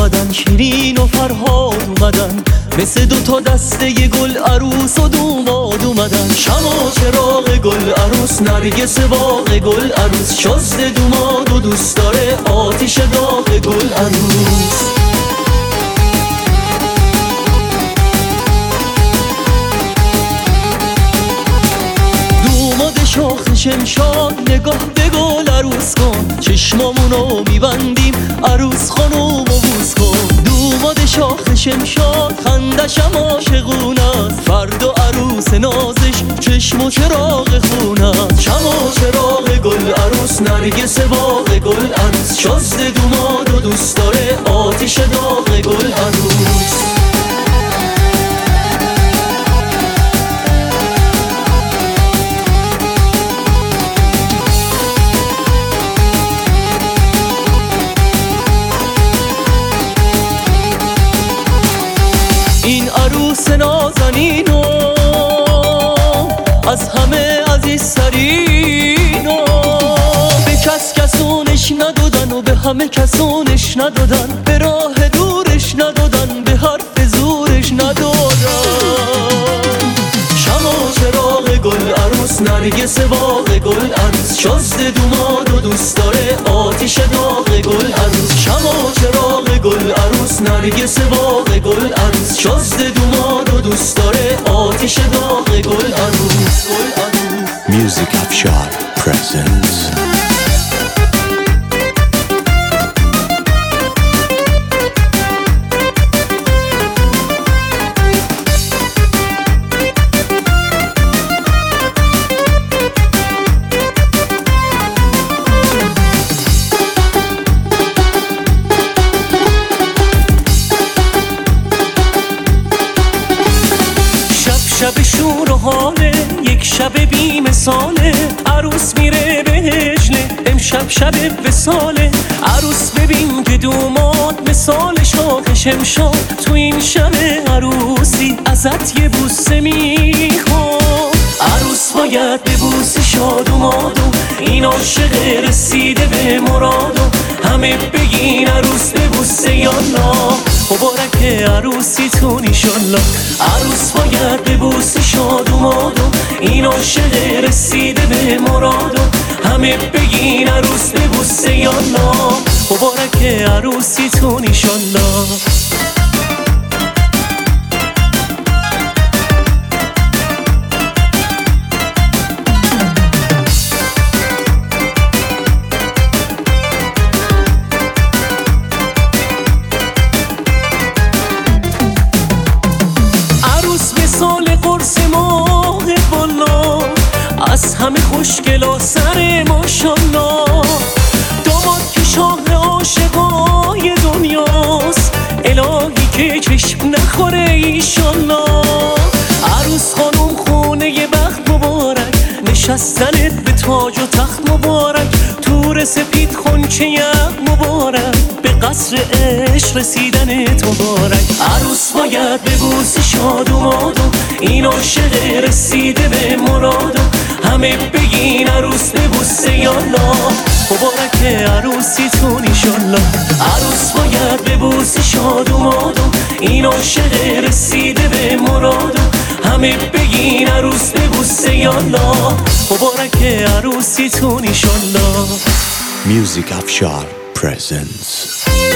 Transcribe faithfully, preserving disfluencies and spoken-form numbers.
اومدن، شیرین و فرهاد اومدن، مثل دو تا دسته گل عروس و دوماد اومدن. شمع و چراغ گل عروس، نرگس باغ گل عروس، شازده دوماد و دوست داره آتیش داغ گل عروس. شاخ شمشاد نگاه به گل عروس کن، چشمامونو میبندیم عروس خانومو بوس کن. دوماد شاخ شمشاد خندشم عاشقونست، فردا عروس نازش چشم و چراغ خونست. شمع و چراغ گل عروس، نرگس باغ گل عروس، شازده دوماد و دوست داره آتیش داغ گل عروس. این عروس نازنینو از همه عزیزترینو، به کس کسونش ندادن و به همه کسونش ندادن، به راه دورش ندادن، به حرف زورش ندادن. شمع و چراغ گل عروس، نرگس باغ گل عروس، شازده دوماد و دوست داره آتیش داغ گل عروس. شمع و چراغ گل عروس، نرگس باغ گل عروس، شازده دوماد و دوست داره آتیش داغ گل عروس. Music Afshar presents شب شور و حاله، یک شب بی مثاله، عروس میره به هجله، امشب شب وصاله. عروس ببین که دوماد مثال شاخ شمشاد، تو این شب عروسی ازت یه بوسه میخواد. عروس باید به بوسه شادوماد و این عاشق رسیده به مراد، و همه بگین عروس به بوسه یالا، مبارک عروسیتون ایشالله. عروس باید به بوسه شادوماد و این عاشق رسیده به مراد، و همه بگین عروس به بوسه یالا، مبارک عروسیتون ایشالله. مثال قرص ماه بالا، از همه خوشگلا سر ماشالله. داماد که شاه عاشقای دنیاست، الهی که چشم نخوره ایشالله. عروس خانوم خونه ی بخت مبارک، نشستنت به تاج و تخت مبارک، تور سپید خونچه یق مبارک، به قصر عشق رسیدنت مبارک. عروس باید به بوسه شادوماد و این عاشق رسیده به مراد، و همه بگین عروس به بوسه یالا، مبارک عروسیتون ایشالله. عروس باید به بوسه شادوماد و این عاشق رسیده به مراد، و همه بگین عروس به بوسه یالا، مبارک عروسیتون ایشالله. Music Afshar presents